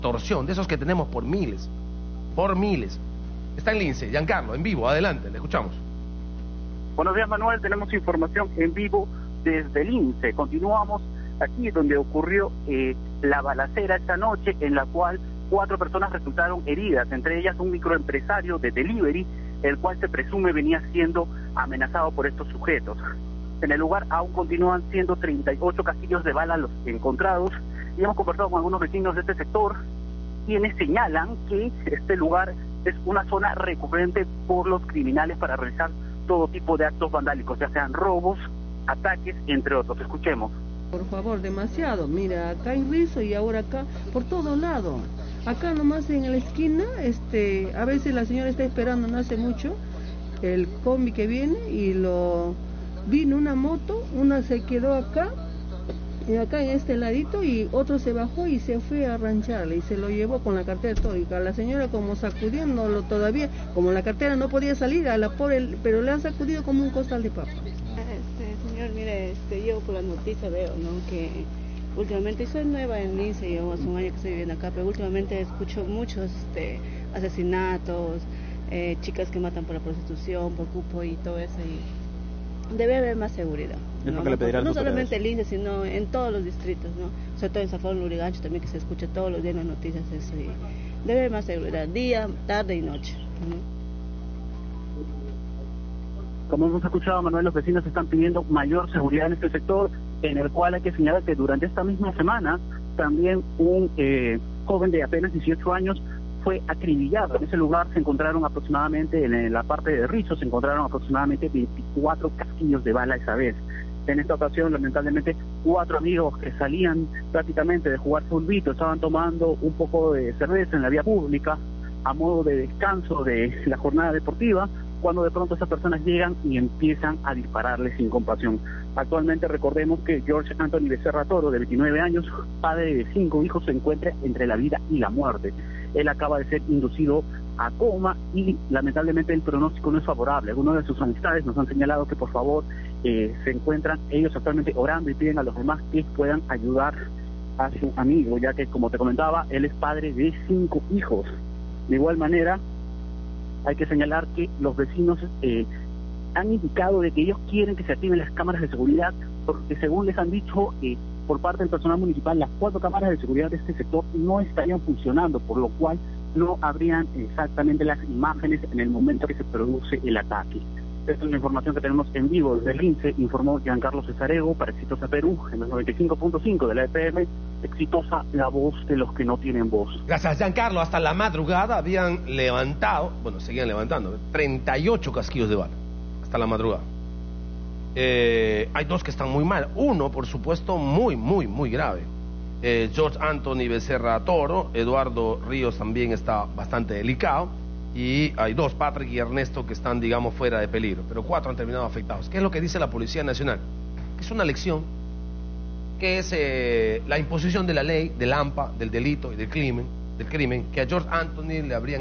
extorsión, de esos que tenemos por miles. Está en Lince, Giancarlo, en vivo, adelante, le escuchamos. Buenos días, Manuel, tenemos información en vivo desde Lince. Continuamos aquí donde ocurrió la balacera esta noche, en la cual 4 personas resultaron heridas, entre ellas un microempresario de delivery, el cual se presume venía siendo amenazado por estos sujetos. En el lugar aún continúan siendo 38 casquillos de bala los encontrados, y hemos conversado con algunos vecinos de este sector, quienes señalan que este lugar es una zona recurrente por los criminales para realizar todo tipo de actos vandálicos, ya sean robos, ataques, entre otros. Escuchemos. Por favor, demasiado. Mira, acá en Rizo y ahora acá, por todo lado. Acá nomás en la esquina, a veces la señora está esperando, no hace mucho, el combi que viene y vino una moto, una se quedó acá, y acá en este ladito, y otro se bajó y se fue a rancharle y se lo llevó con la cartera tórica. La señora como sacudiéndolo todavía, como la cartera no podía salir, a la pobre, pero le han sacudido como un costal de papa. Señor, mire, yo por las noticias veo, ¿no?, que últimamente, soy nueva en Lince, yo hace un año que estoy viviendo acá, pero últimamente escucho muchos asesinatos, chicas que matan por la prostitución, por cupo y todo eso, y debe haber más seguridad, no solamente en Lince, sino en todos los distritos, ¿no? Sobre todo en Zafón, Lurigancho también, que se escucha todos los días en las noticias eso, y debe haber más seguridad, día, tarde y noche, ¿no? Como hemos escuchado, Manuel, los vecinos están pidiendo mayor seguridad en este sector, en el cual hay que señalar que durante esta misma semana también un joven de apenas 18 años fue acribillado. En ese lugar se encontraron aproximadamente, en la parte de Rizo, se encontraron aproximadamente 24 casquillos de bala esa vez. En esta ocasión, lamentablemente, 4 amigos que salían prácticamente de jugar fulbito, estaban tomando un poco de cerveza en la vía pública a modo de descanso de la jornada deportiva, cuando de pronto esas personas llegan y empiezan a dispararles sin compasión. Actualmente recordemos que George Anthony Becerra Toro, de 29 años, padre de 5 hijos, se encuentra entre la vida y la muerte. Él acaba de ser inducido a coma y lamentablemente el pronóstico no es favorable. Algunos de sus amistades nos han señalado que por favor se encuentran ellos actualmente orando y piden a los demás que puedan ayudar a su amigo, ya que, como te comentaba, él es padre de 5 hijos. De igual manera, hay que señalar que los vecinos han indicado de que ellos quieren que se activen las cámaras de seguridad, porque según les han dicho por parte del personal municipal, las 4 cámaras de seguridad de este sector no estarían funcionando, por lo cual no habrían exactamente las imágenes en el momento que se produce el ataque. Esta es una información que tenemos en vivo desde el Lince, informó Giancarlo Cesarego para Exitosa Perú, en los 95.5 de la EPM, Exitosa, la voz de los que no tienen voz. Gracias, Giancarlo. Hasta la madrugada habían levantado, seguían levantando, 38 casquillos de bala, hasta la madrugada. Hay 2 que están muy mal, uno, por supuesto, muy grave. George Anthony Becerra Toro, Eduardo Ríos también está bastante delicado, y hay 2, Patrick y Ernesto, que están, digamos, fuera de peligro, pero 4 han terminado afectados. ¿Qué es lo que dice la Policía Nacional? Que es una lección, que es la imposición de la ley, del AMPA, del delito y del crimen, que a George Anthony le habrían